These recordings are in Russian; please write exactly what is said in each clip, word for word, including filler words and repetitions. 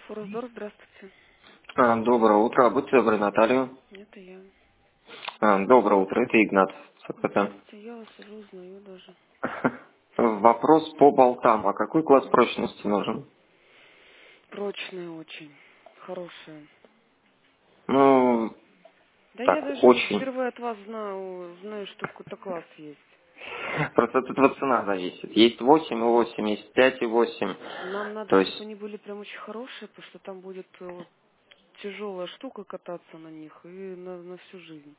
Форсдор, здравствуйте. А, Доброе утро. Будьте добры, Наталью. Это я. А, Доброе утро. Это Игнат. СКТ. Здравствуйте, я вас уже узнаю даже. Вопрос по болтам. А какой класс прочности нужен? Прочная очень. Хорошая. Ну, Да я так, даже очень. впервые от вас знаю, знаю, что какой-то класс есть. Просто тут вот цена зависит. Есть восемь и восемь, есть пять и восемь. Нам надо, То чтобы есть, они были прям очень хорошие, потому что там будет э, вот тяжелая штука кататься на них и на, на всю жизнь.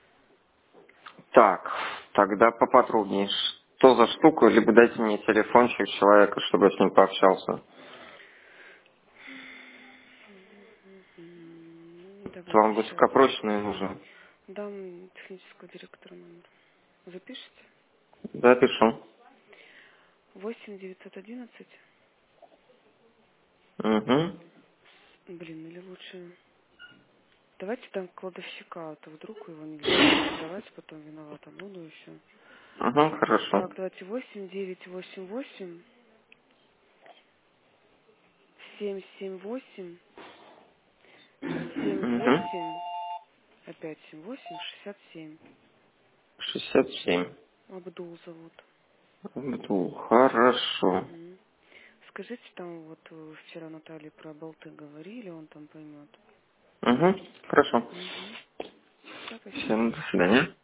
так, тогда поподробнее. Что за штука? Либо дайте мне телефончик человека, чтобы я с ним пообщался. М, Давайте Вам сейчас. высокопрочный нужен? Дам технического директора номер. Запишите? Да, пишу. Восемь девятьсот одиннадцать. Угу. Блин, или лучше... Давайте там кладовщика, а то вдруг его нельзя будет давать, потом виновата буду еще. Угу, хорошо. Так, давайте восемь девять восемь восемь семь семь восемь семь Угу. восемь опять семь восемь шестьдесят семь. шестьдесят семь. Абдул зовут. Бту, хорошо. Мгм. Скажите, там вот э, вчера Наталья про болты говорили, он там поймет. Угу, хорошо. Угу. Все, спасибо. Всем до свидания.